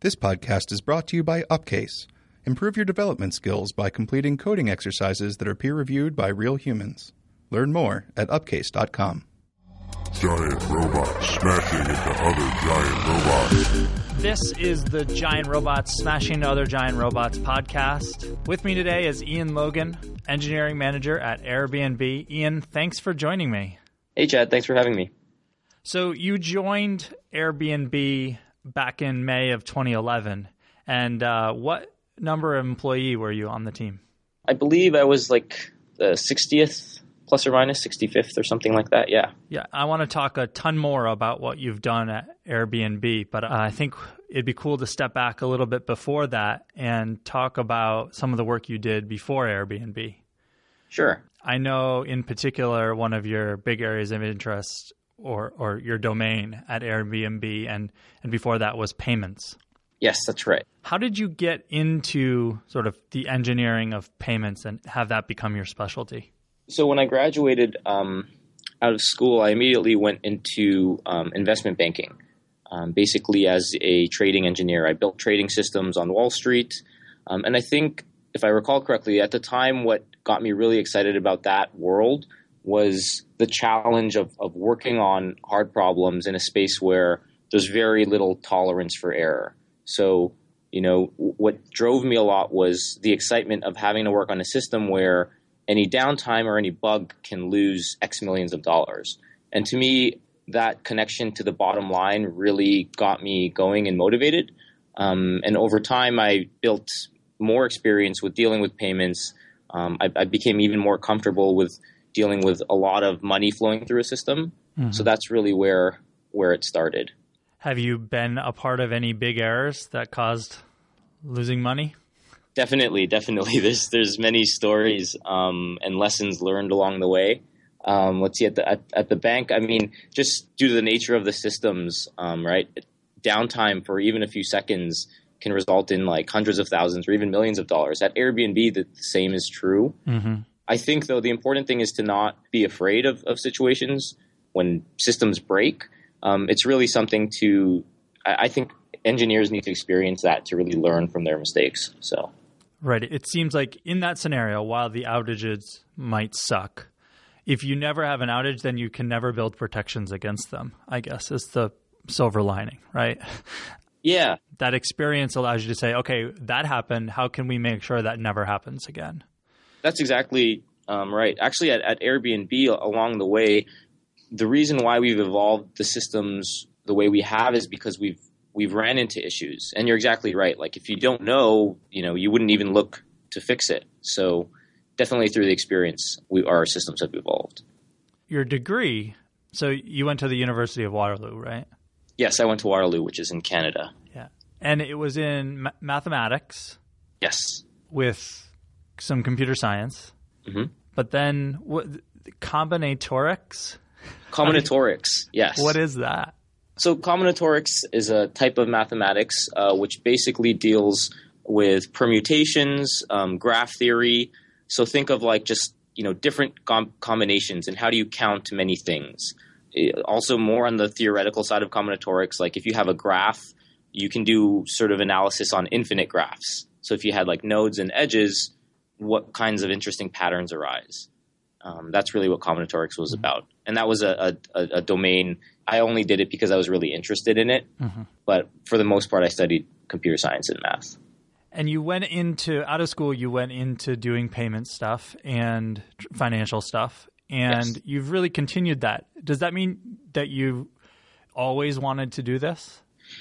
This podcast is brought to you by Upcase. Improve your development skills by completing coding exercises that are peer-reviewed by real humans. Learn more at upcase.com. Giant robots smashing into other giant robots. This is the Giant Robots Smashing into Other Giant Robots podcast. With me today is Ian Logan, engineering manager at Airbnb. Ian, thanks for joining me. Hey, Chad. Thanks for having me. So you joined Airbnb back in May of 2011. And what number of employee were you on the team? I believe I was like the 60th plus or minus 65th or something like that. Yeah. Yeah. I want to talk a ton more about what you've done at Airbnb, but I think it'd be cool to step back a little bit before that and talk about some of the work you did before Airbnb. Sure. I know in particular one of your big areas of interest or your domain at Airbnb and before that was payments. Yes, that's right. How did you get into sort of the engineering of payments and have that become your specialty? So when I graduated out of school, I immediately went into investment banking. Basically as a trading engineer, I built trading systems on Wall Street. And I think, if I recall correctly, at the time, what got me really excited about that world was the challenge of working on hard problems in a space where there's very little tolerance for error. So, what drove me a lot was the excitement of having to work on a system where any downtime or any bug can lose X millions of dollars. And to me, that connection to the bottom line really got me going and motivated. And over time, I built more experience with dealing with payments. I became even more comfortable with dealing with a lot of money flowing through a system. Mm-hmm. So that's really where it started. Have you been a part of any big errors that caused losing money? Definitely. There's many stories and lessons learned along the way. Let's see, at the bank, I mean, just due to the nature of the systems, right? Downtime for even a few seconds can result in like hundreds of thousands or even millions of dollars. At Airbnb, the same is true. Mm-hmm. I think, though, the important thing is to not be afraid of situations when systems break. It's really something I think engineers need to experience that to really learn from their mistakes. So, right. It seems like in that scenario, while the outages might suck, if you never have an outage, then you can never build protections against them, I guess, is the silver lining, right? Yeah. That experience allows you to say, okay, that happened. How can we make sure that never happens again? That's exactly right. Actually, at Airbnb, along the way, the reason why we've evolved the systems the way we have is because we've ran into issues. And you're exactly right. Like if you don't know, you wouldn't even look to fix it. So definitely through the experience, our systems have evolved. Your degree, so you went to the University of Waterloo, right? Yes, I went to Waterloo, which is in Canada. Yeah. And it was in mathematics. Yes. With some computer science. Mm-hmm. But then combinatorics? Combinatorics, yes. What is that? So combinatorics is a type of mathematics which basically deals with permutations, graph theory. So think of like just, different combinations and how do you count many things. Also more on the theoretical side of combinatorics, like if you have a graph, you can do sort of analysis on infinite graphs. So if you had like nodes and edges, what kinds of interesting patterns arise? That's really what combinatorics was about. And that was a domain. I only did it because I was really interested in it. Mm-hmm. But for the most part, I studied computer science and math. And you went out of school, you went into doing payment stuff and financial stuff. And yes. You've really continued that. Does that mean that you always wanted to do this?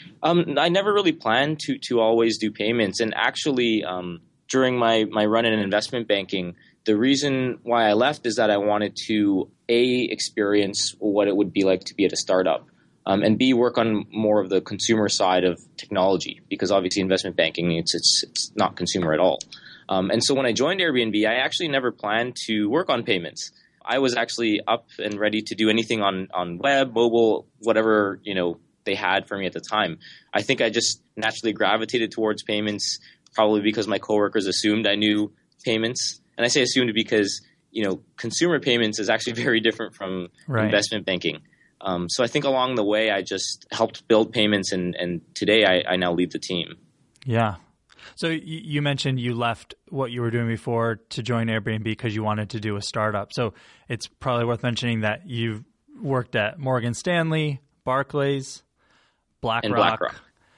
I never really planned to always do payments. And actually, during my run in investment banking, the reason why I left is that I wanted to, A, experience what it would be like to be at a startup, and B, work on more of the consumer side of technology, because obviously investment banking, it's not consumer at all. And so when I joined Airbnb, I actually never planned to work on payments. I was actually up and ready to do anything on web, mobile, whatever, they had for me at the time. I think I just naturally gravitated towards payments, probably because my coworkers assumed I knew payments. And I say assumed because, consumer payments is actually very different from investment banking. So I think along the way, I just helped build payments, and today I now lead the team. Yeah. So you mentioned you left what you were doing before to join Airbnb because you wanted to do a startup. So it's probably worth mentioning that you've worked at Morgan Stanley, Barclays, BlackRock.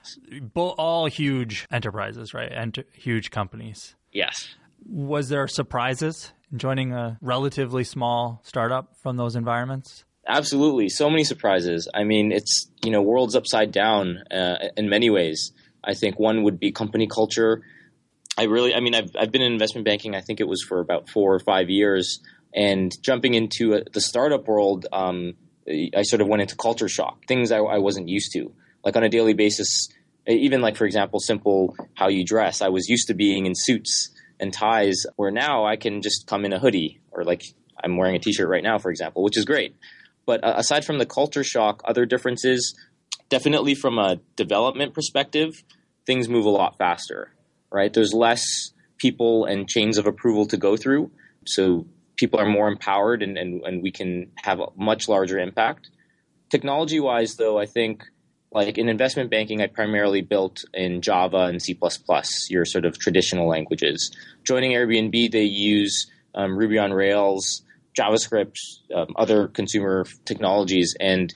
All huge enterprises, right? And huge companies. Yes. Was there surprises in joining a relatively small startup from those environments? Absolutely. So many surprises. I mean, it's, world's upside down in many ways. I think one would be company culture. I've been in investment banking, I think it was for about 4 or 5 years. And jumping into the startup world, I sort of went into culture shock, things I wasn't used to. Like on a daily basis, even like, for example, simple how you dress. I was used to being in suits and ties, where now I can just come in a hoodie, or like I'm wearing a t-shirt right now, for example, which is great. But aside from the culture shock, other differences, definitely from a development perspective, things move a lot faster, right? There's less people and chains of approval to go through. So people are more empowered and we can have a much larger impact. Technology-wise, though, I think like in investment banking, I primarily built in Java and C++, your sort of traditional languages. Joining Airbnb, they use Ruby on Rails, JavaScript, other consumer technologies. And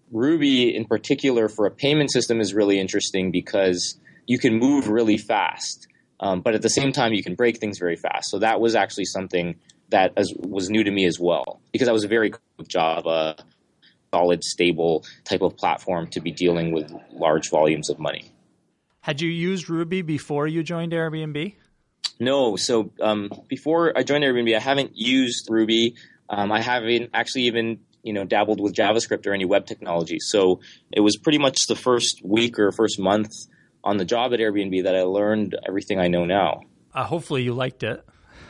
Ruby in particular for a payment system is really interesting because you can move really fast, but at the same time, you can break things very fast. So that was actually something that was new to me as well, because I was very Java, solid, stable type of platform to be dealing with large volumes of money. Had you used Ruby before you joined Airbnb? No. So before I joined Airbnb, I haven't used Ruby. I haven't actually even dabbled with JavaScript or any web technology. So it was pretty much the first week or first month on the job at Airbnb that I learned everything I know now. Hopefully you liked it.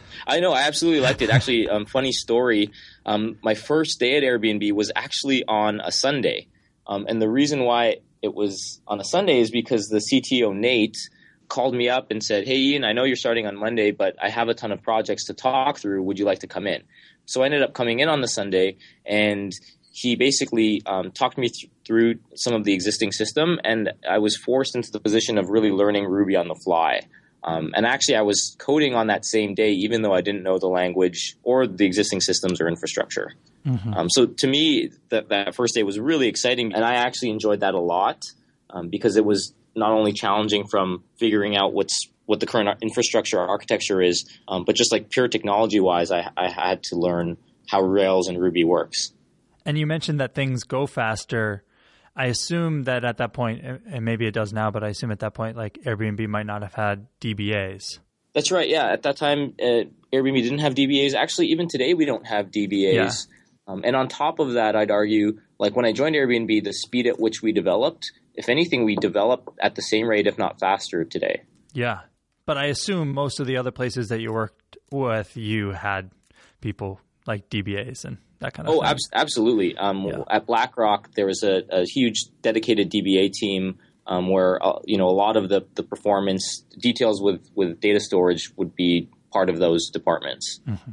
I know. I absolutely liked it. Actually, funny story. My first day at Airbnb was actually on a Sunday. And the reason why it was on a Sunday is because the CTO, Nate, called me up and said, "Hey, Ian, I know you're starting on Monday, but I have a ton of projects to talk through. Would you like to come in?" So I ended up coming in on the Sunday, and he basically talked me through some of the existing system, and I was forced into the position of really learning Ruby on the fly. And actually, I was coding on that same day, even though I didn't know the language or the existing systems or infrastructure. Mm-hmm. So to me, that first day was really exciting, and I actually enjoyed that a lot because it was not only challenging from figuring out what the current infrastructure architecture is, but just like pure technology-wise, I had to learn how Rails and Ruby works. And you mentioned that things go faster. I assume that at that point, and maybe it does now, but I assume at that point, like Airbnb might not have had DBAs. That's right. Yeah. At that time, Airbnb didn't have DBAs. Actually, even today, we don't have DBAs. Yeah. And on top of that, I'd argue, like when I joined Airbnb, the speed at which we developed, if anything, we develop at the same rate, if not faster today. Yeah. But I assume most of the other places that you worked with, you had people like DBAs and that kind of thing. Oh, absolutely. At BlackRock, there was a huge dedicated DBA team where a lot of the performance details with data storage would be part of those departments. Mm-hmm.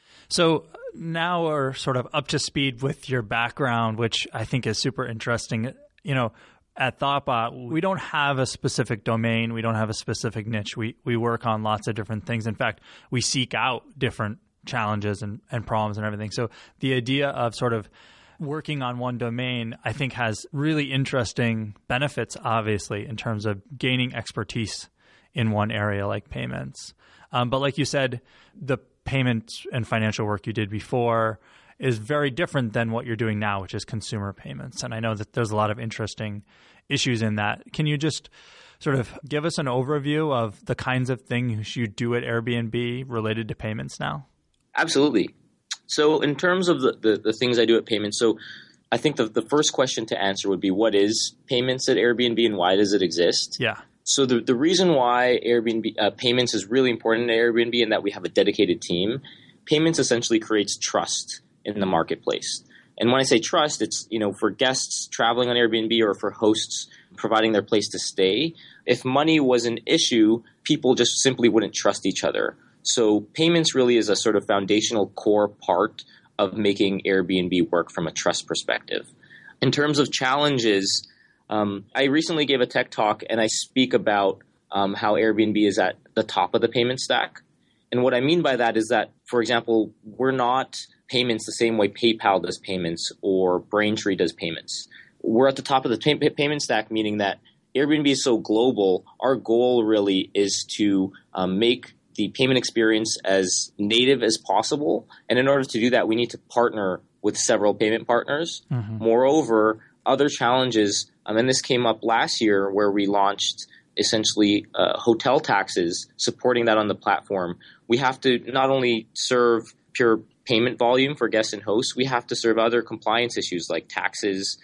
So now we're sort of up to speed with your background, which I think is super interesting. At Thoughtbot, we don't have a specific domain. We don't have a specific niche. We work on lots of different things. In fact, we seek out different challenges and problems and everything. So the idea of sort of working on one domain, I think, has really interesting benefits, obviously, in terms of gaining expertise in one area like payments. But like you said, the payments and financial work you did before is very different than what you're doing now, which is consumer payments. And I know that there's a lot of interesting issues in that. Can you just sort of give us an overview of the kinds of things you do at Airbnb related to payments now? Absolutely. So in terms of the things I do at payments, so I think the first question to answer would be, what is payments at Airbnb and why does it exist? Yeah. So the reason why Airbnb payments is really important at Airbnb and that we have a dedicated team, payments essentially creates trust in the marketplace. And when I say trust, it's, for guests traveling on Airbnb or for hosts providing their place to stay. If money was an issue, people just simply wouldn't trust each other. So payments really is a sort of foundational core part of making Airbnb work from a trust perspective. In terms of challenges, I recently gave a tech talk and I speak about how Airbnb is at the top of the payment stack. And what I mean by that is that, for example, we're not payments the same way PayPal does payments or Braintree does payments. We're at the top of the payment stack, meaning that Airbnb is so global. Our goal really is to make the payment experience as native as possible. And in order to do that, we need to partner with several payment partners. Mm-hmm. Moreover, other challenges, and this came up last year where we launched essentially hotel taxes, supporting that on the platform. We have to not only serve pure payment volume for guests and hosts, we have to serve other compliance issues like taxes.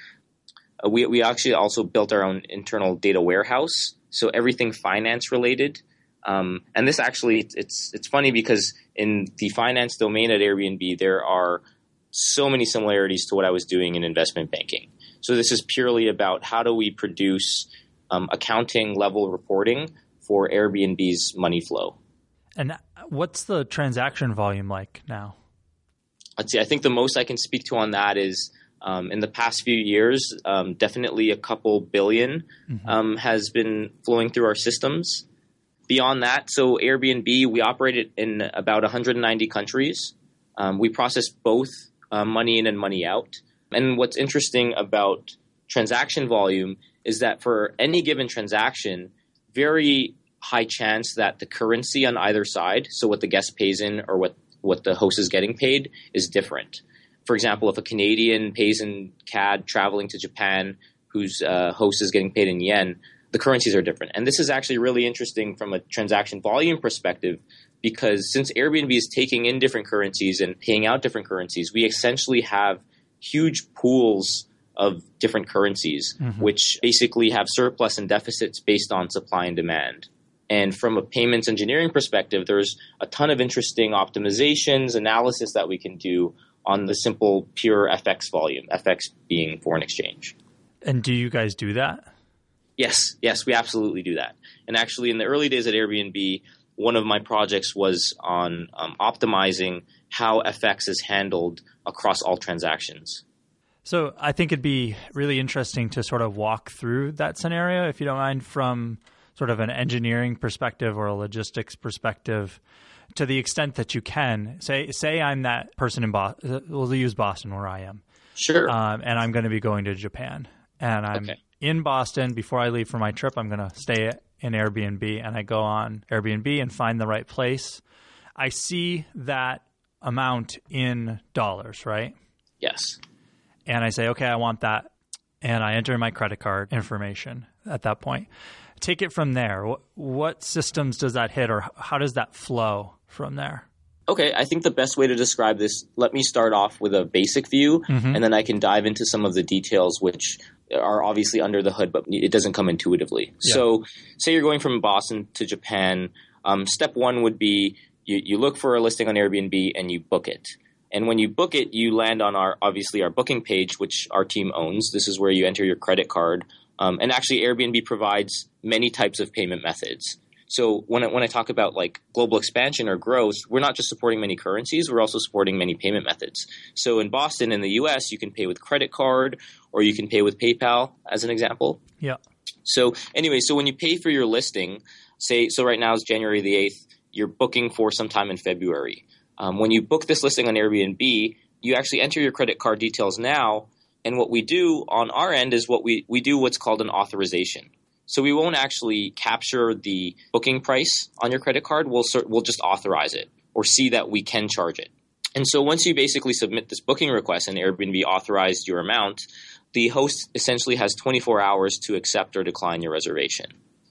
We actually also built our own internal data warehouse, so everything finance related. And this actually, it's funny because in the finance domain at Airbnb, there are so many similarities to what I was doing in investment banking. So this is purely about how do we produce accounting level reporting for Airbnb's money flow. And what's the transaction volume like now? Let's see. I think the most I can speak to on that is in the past few years, definitely a couple billion has been flowing through our systems. Beyond that, so Airbnb, we operate it in about 190 countries. We process both money in and money out. And what's interesting about transaction volume is that for any given transaction, very high chance that the currency on either side, so what the guest pays in or what the host is getting paid, is different. For example, if a Canadian pays in CAD traveling to Japan, whose host is getting paid in yen, the currencies are different. And this is actually really interesting from a transaction volume perspective, because since Airbnb is taking in different currencies and paying out different currencies, we essentially have huge pools of different currencies, which basically have surplus and deficits based on supply and demand. And from a payments engineering perspective, there's a ton of interesting optimizations, analysis that we can do on the simple pure FX volume, FX being foreign exchange. And do you guys do that? Yes, we absolutely do that. And actually, in the early days at Airbnb, one of my projects was on optimizing how FX is handled across all transactions. So I think it'd be really interesting to sort of walk through that scenario, if you don't mind, from sort of an engineering perspective or a logistics perspective, to the extent that you can. Say I'm that person in Boston. We'll use Boston where I am. Sure. And I'm going to be going to Japan. And I'm in Boston. Before I leave for my trip, I'm going to stay in Airbnb. And I go on Airbnb and find the right place. I see that amount in dollars, right? Yes. And I say, okay, I want that. And I enter my credit card information at that point. Take it from there. What systems does that hit, or how does that flow from there? Okay, I think the best way to describe this, let me start off with a basic view, and then I can dive into some of the details, which are obviously under the hood, but it doesn't come intuitively. Yeah. So say you're going from Boston to Japan. Step one would be you look for a listing on Airbnb and you book it. And when you book it, you land on our booking page, which our team owns. This is where you enter your credit card. And actually, Airbnb provides many types of payment methods. So when I talk about like global expansion or growth, we're not just supporting many currencies, we're also supporting many payment methods. So in Boston, in the US, you can pay with credit card or you can pay with PayPal, as an example. Yeah. So anyway, so when you pay for your listing, so right now is January the 8th, you're booking for sometime in February. When you book this listing on Airbnb, you actually enter your credit card details now. And what we do on our end is we do what's called an authorization. So we won't actually capture the booking price on your credit card. We'll just authorize it or see that we can charge it. And so once you basically submit this booking request and Airbnb authorized your amount, the host essentially has 24 hours to accept or decline your reservation.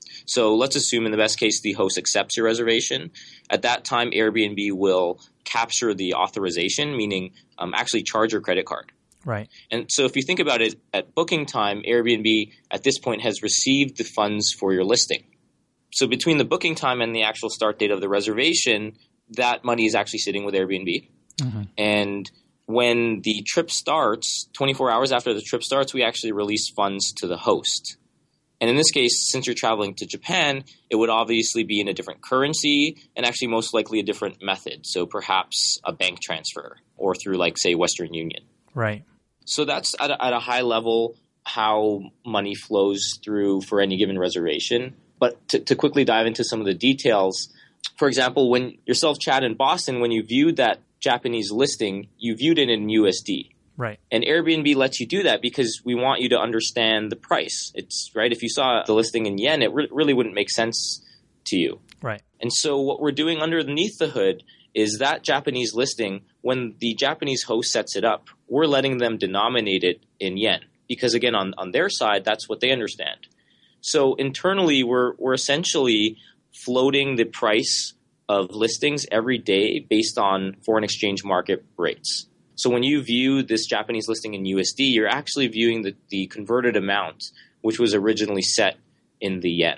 So let's assume in the best case the host accepts your reservation. At that time, Airbnb will capture the authorization, meaning actually charge your credit card. Right. And so if you think about it, at booking time, Airbnb at this point has received the funds for your listing. So between the booking time and the actual start date of the reservation, that money is actually sitting with Airbnb. And when the trip starts, 24 hours after the trip starts, we actually release funds to the host. And in this case, since you're traveling to Japan, it would obviously be in a different currency and actually most likely a different method. So perhaps a bank transfer or through, like, say, Western Union. Right. So that's at a high level how money flows through for any given reservation. But to quickly dive into some of the details, for example, when yourself, Chad, in Boston, when you viewed that Japanese listing, you viewed it in USD. Right. And Airbnb lets you do that because we want you to understand the price. It's right. If you saw the listing in yen, it really wouldn't make sense to you. Right. And so what we're doing underneath the hood is that Japanese listing, when the Japanese host sets it up, we're letting them denominate it in yen because, again, on their side, that's what they understand. So internally, we're essentially floating the price of listings every day based on foreign exchange market rates. So when you view this Japanese listing in USD, you're actually viewing the converted amount, which was originally set in the yen.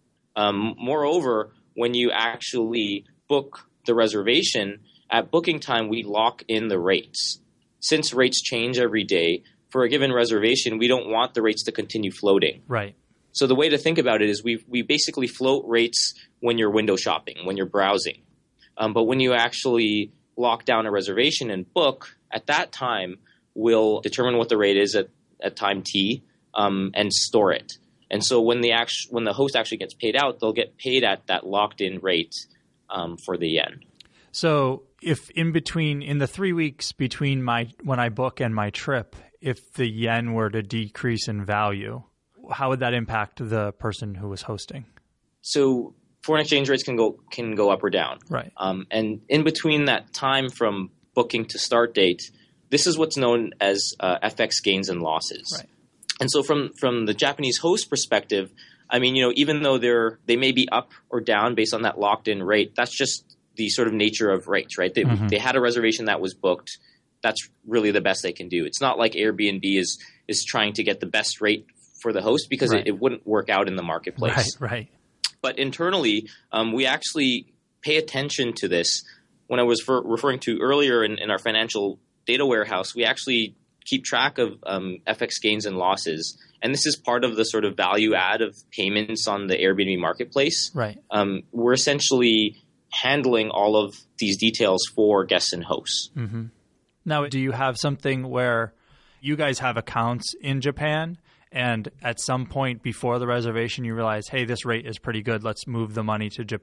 Moreover, when you actually book the reservation, at booking time, we lock in the rates. Since rates change every day, for a given reservation, we don't want the rates to continue floating. Right. So the way to think about it is we basically float rates when you're window shopping, when you're browsing. But when you actually lock down a reservation and book, at that time, we'll determine what the rate is at time T and store it. And so when the host actually gets paid out, they'll get paid at that locked-in rate for the yen. So if in the 3 weeks between when I book and my trip, if the yen were to decrease in value, how would that impact the person who was hosting? So foreign exchange rates can go up or down. Right. And in between that time from booking to start date, this is what's known as FX gains and losses. Right. And so from the Japanese host perspective, I mean, even though they may be up or down based on that locked-in rate, that's just the sort of nature of rates, right? They had a reservation that was booked. That's really the best they can do. It's not like Airbnb is trying to get the best rate for the host because right. it wouldn't work out in the marketplace. Right. But internally, we actually pay attention to this. When I was referring to earlier in our financial data warehouse, we actually keep track of FX gains and losses. And this is part of the sort of value add of payments on the Airbnb marketplace. Right. We're essentially handling all of these details for guests and hosts. Mm-hmm. Now, do you have something where you guys have accounts in Japan and at some point before the reservation you realize, hey, this rate is pretty good, let's move the money to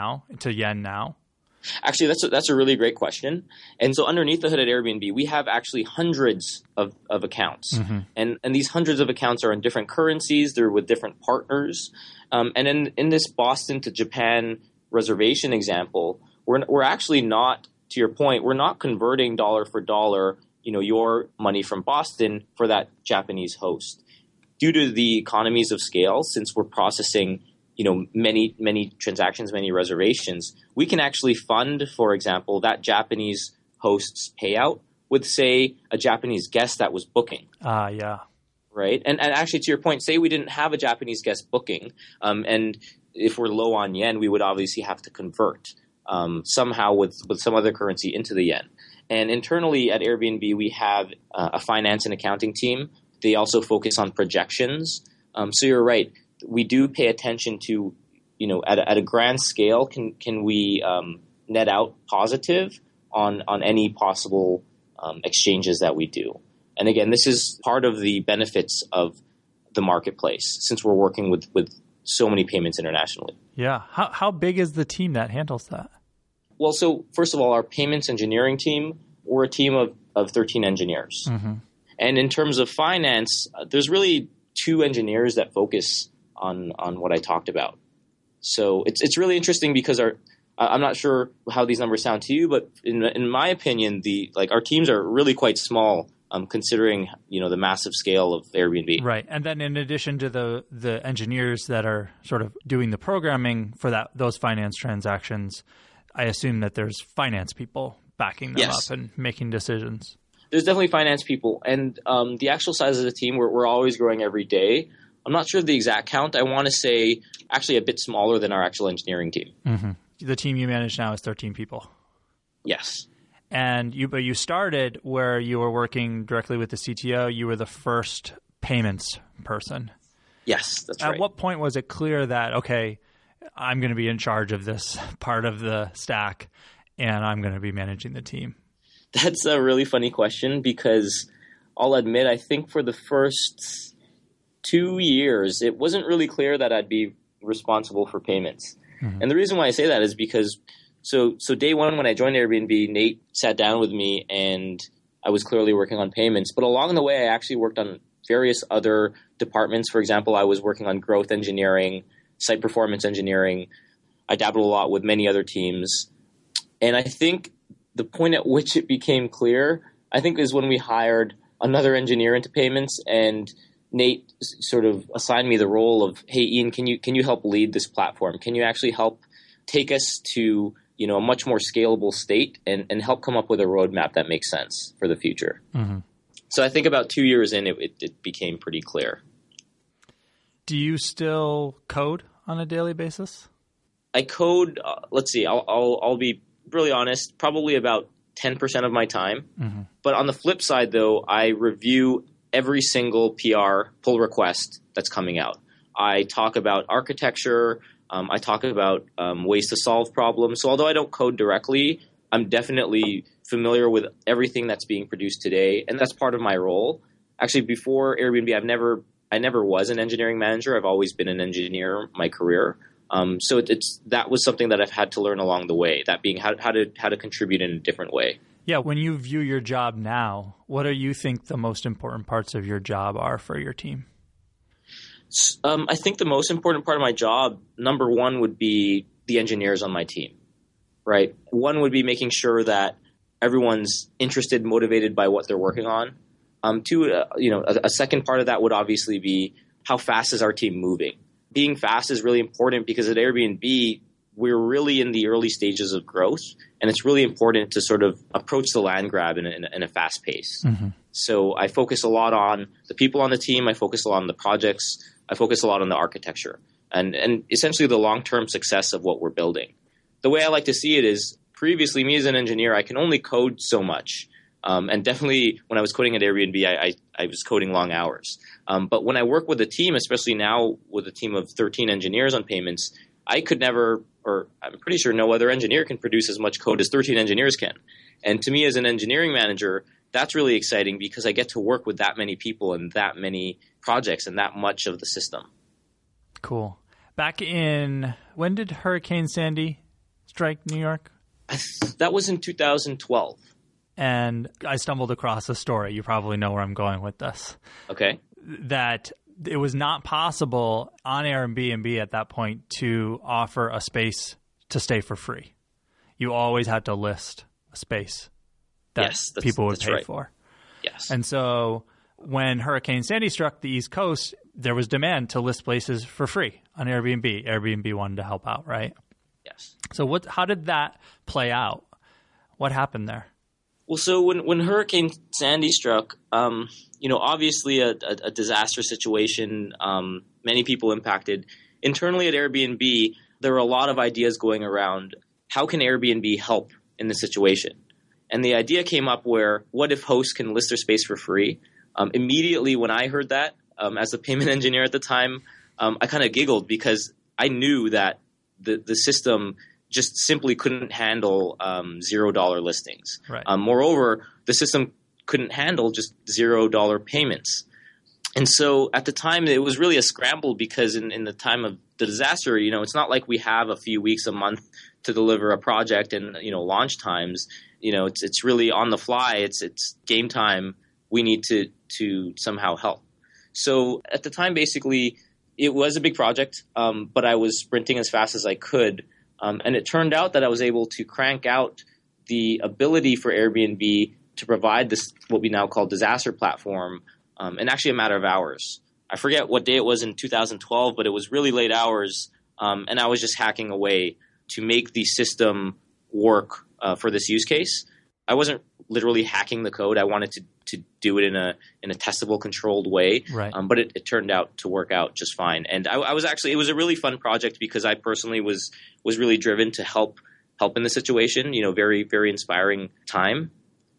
yen now? Actually, that's a really great question. And so underneath the hood at Airbnb, we have actually hundreds of accounts. Mm-hmm. And these hundreds of accounts are in different currencies. They're with different partners. And in this Boston to Japan reservation example, we're actually not, to your point, we're not converting dollar for dollar, your money from Boston for that Japanese host. Due to the economies of scale, since we're processing many transactions, many reservations, we can actually fund, for example, that Japanese host's payout with, say, a Japanese guest that was booking. Yeah. Right? And actually, to your point, say we didn't have a Japanese guest booking, and if we're low on yen, we would obviously have to convert somehow with some other currency into the yen. And internally at Airbnb, we have a finance and accounting team. They also focus on projections. So you're right. We do pay attention to, at a grand scale, can we net out positive on any possible exchanges that we do. And again, this is part of the benefits of the marketplace since we're working with so many payments internationally. Yeah. How big is the team that handles that? Well, so first of all, our payments engineering team, we're a team of 13 engineers. Mm-hmm. And in terms of finance, there's really 2 engineers that focus on what I talked about. So it's really interesting because I'm not sure how these numbers sound to you, but in my opinion, our teams are really quite small, considering the massive scale of Airbnb. Right, and then in addition to the engineers that are sort of doing the programming for those finance transactions, I assume that there's finance people backing them up and making decisions. There's definitely finance people, and the actual size of the team, we're always growing every day. I'm not sure of the exact count. I want to say actually a bit smaller than our actual engineering team. Mm-hmm. The team you manage now is 13 people. Yes. And you started where you were working directly with the CTO. You were the first payments person. Yes, that's right. At what point was it clear that, okay, I'm going to be in charge of this part of the stack and I'm going to be managing the team? That's a really funny question because I'll admit, I think for the first 2 years, it wasn't really clear that I'd be responsible for payments. Mm-hmm. And the reason why I say that is because so day one when I joined Airbnb, Nate sat down with me and I was clearly working on payments. But along the way, I actually worked on various other departments. For example, I was working on growth engineering, site performance engineering. I dabbled a lot with many other teams. And I think the point at which it became clear, I think, is when we hired another engineer into payments, and Nate sort of assigned me the role of, hey, Ian, can you help lead this platform? Can you actually help take us to a much more scalable state and help come up with a roadmap that makes sense for the future? Mm-hmm. So I think about 2 years in, it became pretty clear. Do you still code on a daily basis? I code, let's see, I'll be really honest, probably about 10% of my time. Mm-hmm. But on the flip side, though, I review every single PR pull request that's coming out. I talk about architecture. I talk about ways to solve problems. So although I don't code directly, I'm definitely familiar with everything that's being produced today, and that's part of my role. Actually, before Airbnb, I never was an engineering manager. I've always been an engineer my career. So that was something that I've had to learn along the way, that being how to contribute in a different way. Yeah, when you view your job now, what do you think the most important parts of your job are for your team? I think the most important part of my job, number one, would be the engineers on my team, right? One would be making sure that everyone's interested, motivated by what they're working on. Two, a second part of that would obviously be how fast is our team moving? Being fast is really important because at Airbnb, we're really in the early stages of growth, and it's really important to sort of approach the land grab in a fast pace. Mm-hmm. So I focus a lot on the people on the team. I focus a lot on the projects. I focus a lot on the architecture and essentially the long-term success of what we're building. The way I like to see it is previously, me as an engineer, I can only code so much. And definitely when I was coding at Airbnb, I was coding long hours. But when I work with a team, especially now with a team of 13 engineers on payments, I could never, or I'm pretty sure no other engineer can produce as much code as 13 engineers can. And to me as an engineering manager, that's really exciting because I get to work with that many people and that many projects and that much of the system. Cool. When did Hurricane Sandy strike New York? That was in 2012. And I stumbled across a story. You probably know where I'm going with this. Okay. That it was not possible on Airbnb at that point to offer a space to stay for free. You always had to list a space that people would pay for. Yes. And so when Hurricane Sandy struck the East Coast, there was demand to list places for free on Airbnb. Airbnb wanted to help out, right? Yes. So how did that play out? What happened there? Well, so when Hurricane Sandy struck, obviously a disaster situation, many people impacted. Internally at Airbnb, there were a lot of ideas going around. How can Airbnb help in this situation? And the idea came up where, what if hosts can list their space for free? Immediately when I heard that, as a payment engineer at the time, I kind of giggled because I knew that the system just simply couldn't handle $0 listings. Right. Moreover, the system couldn't handle just $0 payments. And so at the time, it was really a scramble because in the time of the disaster, it's not like we have a few weeks, a month to deliver a project and, launch times. It's really on the fly. It's game time. We need to somehow help. So at the time, basically, it was a big project, but I was sprinting as fast as I could. And it turned out that I was able to crank out the ability for Airbnb to provide this, what we now call disaster platform, in actually a matter of hours. I forget what day it was in 2012, but it was really late hours. And I was just hacking away to make the system work for this use case. I wasn't literally hacking the code. I wanted to do it in a testable, controlled way. Right. But it turned out to work out just fine. And I was actually, it was a really fun project because I personally was really driven to help in the situation. Very, very inspiring time.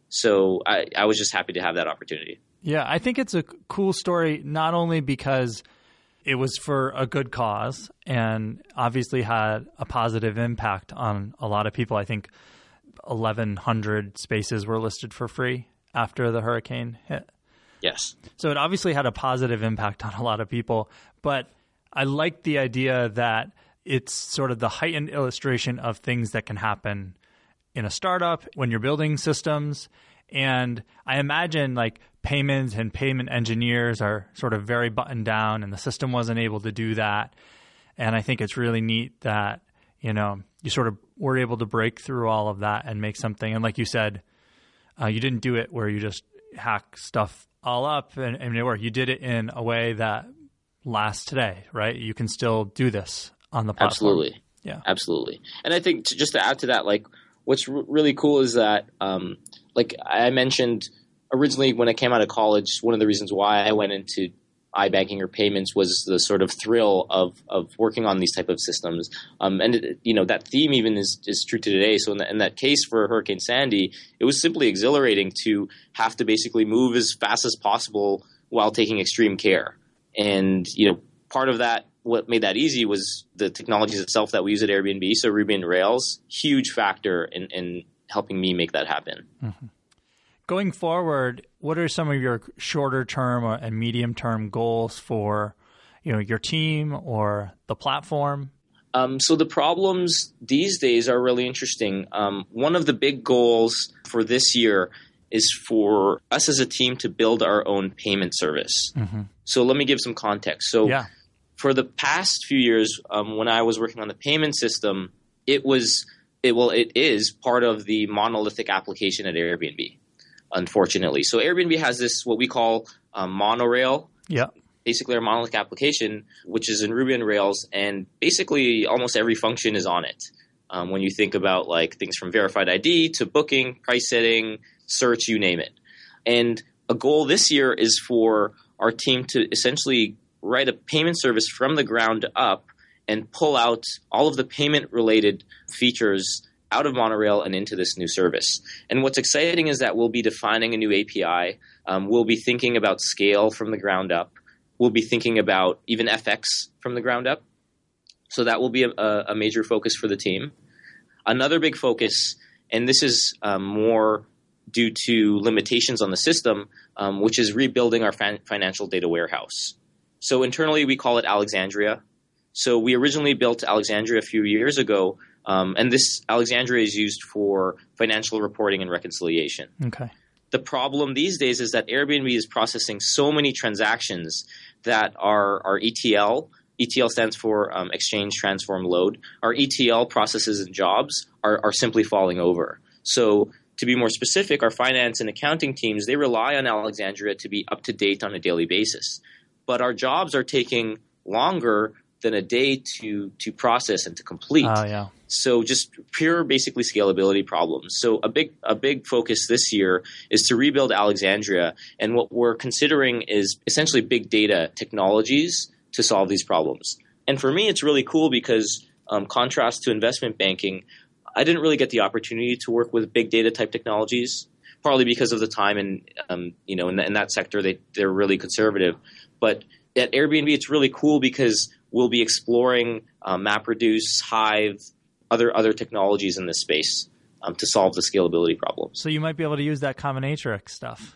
So I was just happy to have that opportunity. Yeah, I think it's a cool story, not only because it was for a good cause and obviously had a positive impact on a lot of people. I think 1,100 spaces were listed for free after the hurricane hit. Yes. So it obviously had a positive impact on a lot of people, but I like the idea that it's sort of the heightened illustration of things that can happen in a startup when you're building systems. And I imagine like payments and payment engineers are sort of very buttoned down, and the system wasn't able to do that. And I think it's really neat that, you sort of were able to break through all of that and make something. And like you said, you didn't do it where you just hack stuff all up and it worked. You did it in a way that lasts today, right? You can still do this on the platform. Absolutely. Yeah. Absolutely. And I think just to add to that, like what's really cool is that, like I mentioned originally when I came out of college, one of the reasons why I went into iBanking or payments was the sort of thrill of working on these type of systems. And that theme even is true to today. So in that case for Hurricane Sandy, it was simply exhilarating to have to basically move as fast as possible while taking extreme care. And, part of that, what made that easy was the technologies itself that we use at Airbnb. So Ruby on Rails, huge factor in helping me make that happen. Mm-hmm. Going forward, what are some of your shorter term and medium term goals for, your team or the platform? So the problems these days are really interesting. One of the big goals for this year is for us as a team to build our own payment service. Mm-hmm. So let me give some context. So for the past few years, when I was working on the payment system, it is part of the monolithic application at Airbnb, unfortunately. So Airbnb has this, what we call monorail. Yeah. Basically our monolithic application, which is in Ruby on Rails, and basically almost every function is on it. When you think about like things from verified ID to booking, price setting, search, you name it. And a goal this year is for our team to essentially write a payment service from the ground up and pull out all of the payment-related features out of Monorail and into this new service. And what's exciting is that we'll be defining a new API. We'll be thinking about scale from the ground up. We'll be thinking about even FX from the ground up. So that will be a major focus for the team. Another big focus, and this is more due to limitations on the system, which is rebuilding our financial data warehouse. So internally, we call it Alexandria. So we originally built Alexandria a few years ago, and this Alexandria is used for financial reporting and reconciliation. Okay. The problem these days is that Airbnb is processing so many transactions that our ETL stands for Exchange Transform Load. Our ETL processes and jobs are simply falling over. So to be more specific, our finance and accounting teams, they rely on Alexandria to be up to date on a daily basis. But our jobs are taking longer than a day to process and to complete. So just pure basically scalability problems. So a big focus this year is to rebuild Alexandria, and what we're considering is essentially big data technologies to solve these problems. And for me, it's really cool because contrast to investment banking, I didn't really get the opportunity to work with big data type technologies, partly because of the time and in that sector they're really conservative. But at Airbnb, it's really cool because we'll be exploring MapReduce, Hive, other technologies in this space to solve the scalability problems. So you might be able to use that combinatorics stuff.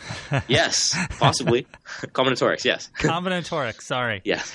Yes, possibly. Combinatorics, yes. Combinatorics, sorry. Yes.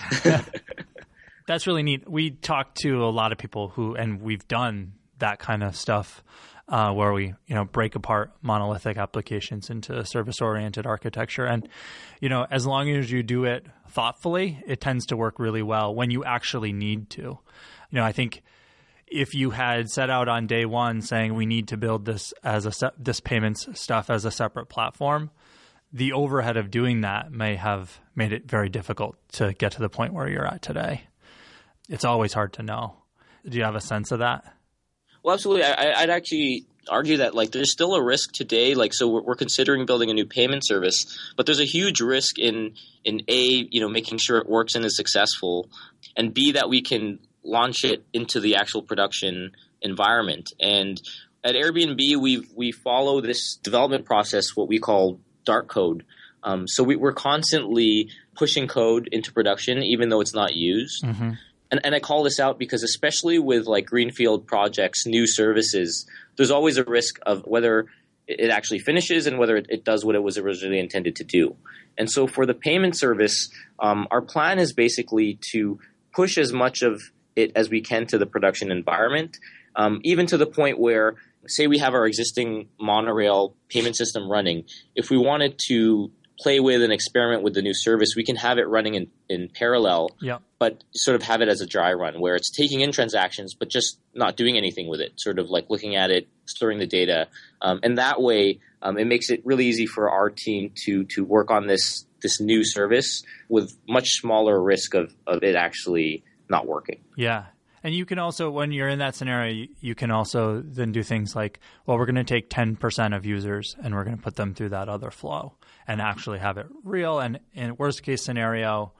That's really neat. We talked to a lot of people and we've done that kind of stuff where we, break apart monolithic applications into service-oriented architecture. And, as long as you do it thoughtfully, it tends to work really well when you actually need to. I think if you had set out on day one saying we need to build this this payments stuff as a separate platform, the overhead of doing that may have made it very difficult to get to the point where you're at today. It's always hard to know. Do you have a sense of that? Well, absolutely. I'd actually argue that there's still a risk today. So we're considering building a new payment service, but there's a huge risk in A, making sure it works and is successful, and B, that we can launch it into the actual production environment. And at Airbnb, we follow this development process, what we call dark code. So we're constantly pushing code into production, even though it's not used. Mm-hmm. And I call this out because especially with greenfield projects, new services, there's always a risk of whether it actually finishes and whether it does what it was originally intended to do. And so for the payment service, our plan is basically to push as much of it as we can to the production environment, even to the point where, say we have our existing monorail payment system running. If we wanted to play with and experiment with the new service, we can have it running in parallel, but sort of have it as a dry run where it's taking in transactions but just not doing anything with it, sort of like looking at it, storing the data. And that way, it makes it really easy for our team to work on this new service with much smaller risk of it actually not working. Yeah. And you can also, when you're in that scenario, you can also then do things like, well, we're going to take 10% of users and we're going to put them through that other flow and actually have it real. And in worst case scenario,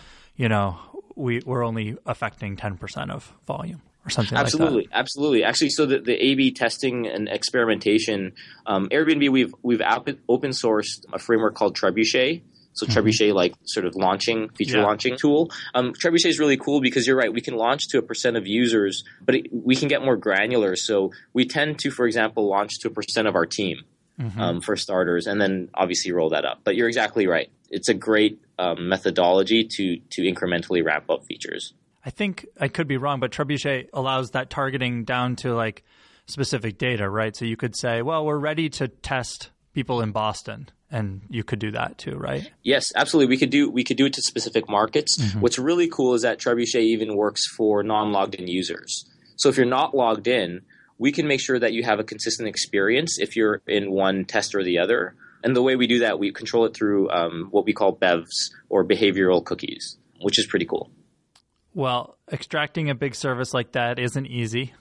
we're only affecting 10% of volume or something like that. Absolutely. Actually, so the A/B testing and experimentation, Airbnb, we've open sourced a framework called Trebuchet. So Trebuchet, like sort of launching tool. Trebuchet is really cool because you're right. We can launch to 1% of users, but we can get more granular. So we tend to, for example, launch to 1% of our team for starters, and then obviously roll that up. But you're exactly right. It's a great methodology to incrementally ramp up features. I think I could be wrong, but Trebuchet allows that targeting down to like specific data, right? So you could say, well, we're ready to test people in Boston. And you could do that too, right? Yes, absolutely. We could do it to specific markets. What's really cool is that Trebuchet even works for non-logged in users. So if you're not logged in, we can make sure that you have a consistent experience if you're in one test or the other. And the way we do that, we control it through what we call BEVs or behavioral cookies, which is pretty cool. Well, extracting a big service like that isn't easy.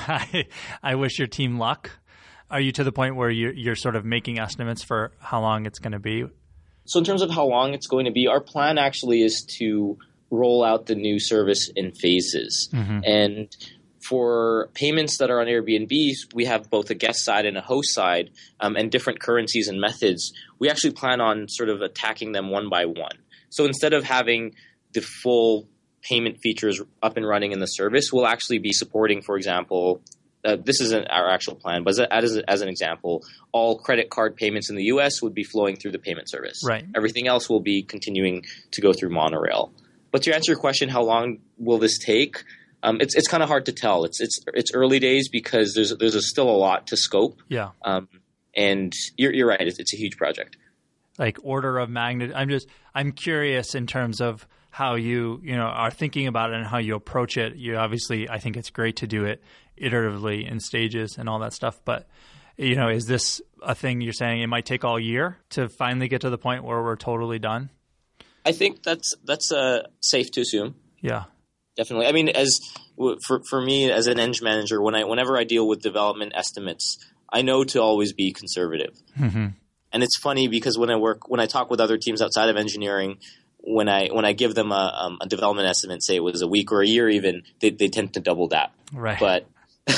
I wish your team luck. Are you to the point where you're sort of making estimates for how long it's going to be? So in terms of how long it's going to be, our plan actually is to roll out the new service in phases. And for payments that are on Airbnb, we have both a guest side and a host side, and different currencies and methods. We actually plan on sort of attacking them one by one. So instead of having the full payment features up and running in the service, we'll actually be supporting, for example, this isn't our actual plan, but as an example, all credit card payments in the U.S. would be flowing through the payment service. Right. Everything else will be continuing to go through monorail. But to answer your question, how long will this take? It's kind of hard to tell. It's early days because there's still a lot to scope. Yeah. And you're right. It's a huge project. Like order of magnitude. I'm curious in terms of how you are thinking about it and how you approach it. I think it's great to do it iteratively in stages and all that stuff. But, is this a thing you're saying it might take all year to finally get to the point where we're totally done? I think that's safe to assume. Yeah, definitely. I mean, for me as an eng manager, whenever I deal with development estimates, I know to always be conservative. And it's funny because when I talk with other teams outside of engineering, when I give them a development estimate, say it was a week or a year even, they tend to double that. Right. But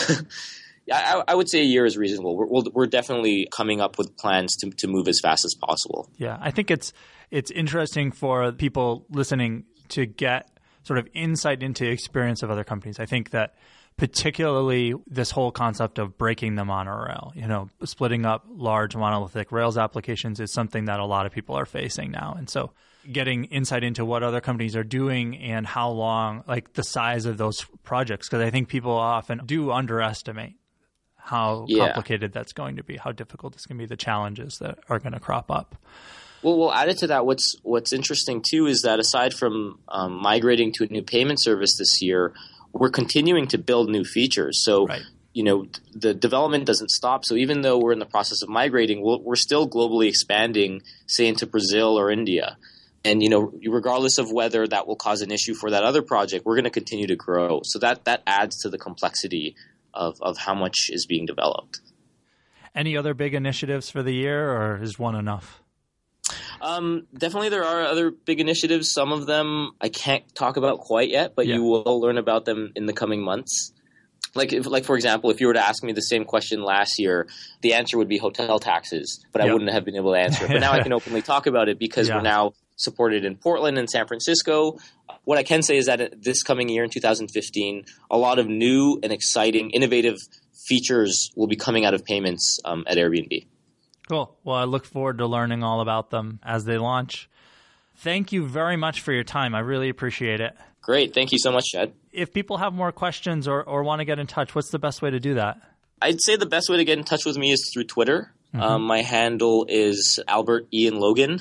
I would say a year is reasonable. We're definitely coming up with plans to move as fast as possible. Yeah, I think it's interesting for people listening to get sort of insight into experience of other companies. I think that particularly this whole concept of breaking the monorail, splitting up large monolithic Rails applications is something that a lot of people are facing now. And so getting insight into what other companies are doing and how long, like the size of those projects, because I think people often do underestimate how complicated that's going to be, how difficult it's going to be, the challenges that are going to crop up. Well, we'll add it to that. What's interesting too is that aside from migrating to a new payment service this year, we're continuing to build new features. So, right. The development doesn't stop. So even though we're in the process of migrating, we're still globally expanding, say, into Brazil or India. And, regardless of whether that will cause an issue for that other project, we're going to continue to grow. So that adds to the complexity of how much is being developed. Any other big initiatives for the year, or is one enough? Definitely there are other big initiatives. Some of them I can't talk about quite yet, but you will learn about them in the coming months. Like for example, if you were to ask me the same question last year, the answer would be hotel taxes, but I wouldn't have been able to answer it. But now I can openly talk about it because we're now supported in Portland and San Francisco. What I can say is that this coming year in 2015, a lot of new and exciting, innovative features will be coming out of payments at Airbnb. Cool. Well, I look forward to learning all about them as they launch. Thank you very much for your time. I really appreciate it. Great. Thank you so much, Chad. If people have more questions or want to get in touch, what's the best way to do that? I'd say the best way to get in touch with me is through Twitter. My handle is Albert Ian Logan.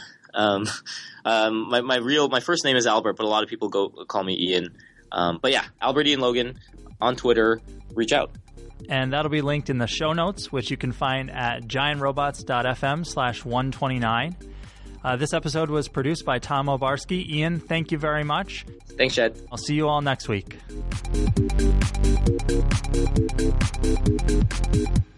My first name is Albert, but a lot of people call me Ian. But yeah, Albert Ian Logan on Twitter. Reach out. And that'll be linked in the show notes, which you can find at giantrobots.fm/129. This episode was produced by Tom Obarski. Ian, thank you very much. Thanks, Chad. I'll see you all next week.